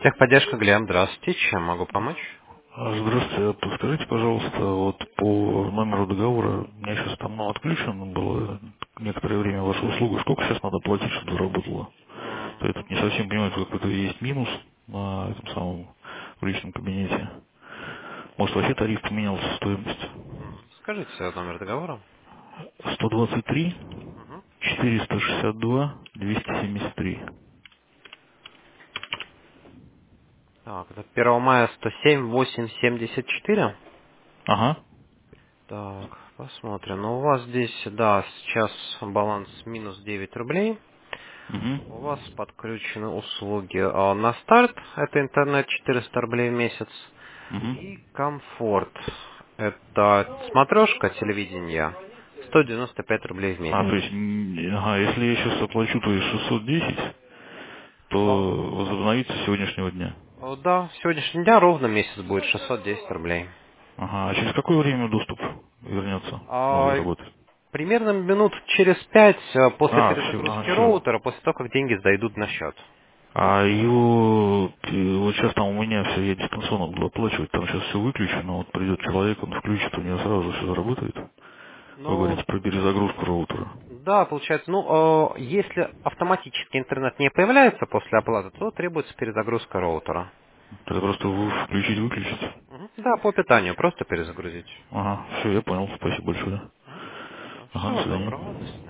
Техподдержка, Глеб, здравствуйте. Чем могу помочь? Здравствуйте, подскажите, пожалуйста, вот по номеру договора, у меня сейчас там отключено было некоторое время ваша услуга, сколько сейчас надо платить, чтобы заработало? То я тут Мгм. не совсем понимаю, какой-то есть минус на этом самом в личном кабинете. Может, вообще тариф поменялся, стоимость? Скажите номер договора. 123 Мгм. 462 273. Так, это 1 мая 107 874. Ага. Так, посмотрим. Ну, у вас здесь, да, сейчас баланс минус 9 рублей. У вас Угу. подключены услуги на старт, это интернет 400 рублей в месяц, и Угу. комфорт, это смотрешка телевидения, 195 рублей в А, месяц. то есть, ага, если я сейчас оплачу, то есть 610, О, то возобновится с сегодняшнего дня. Да, с сегодняшнего дня ровно месяц будет 610 рублей. Ага, а через какое время доступ вернется, новый А, работать? примерно минут через 5 после А, все, ага, перезагрузки все. роутера, после того, как деньги дойдут на счет. А его, вот сейчас там у меня все, я дистанционно буду оплачивать, там сейчас все выключено, вот придет человек, он включит, у него сразу все заработает. Вы Ну, говорите про перезагрузку роутера. да, получается, если автоматически интернет не появляется после оплаты, то требуется перезагрузка роутера. Это просто вы включить-выключить. Мгм. Да, по питанию, просто перезагрузить. Ага, все, я понял, спасибо большое. Ага, до Всего свидания. доброго, до свидания.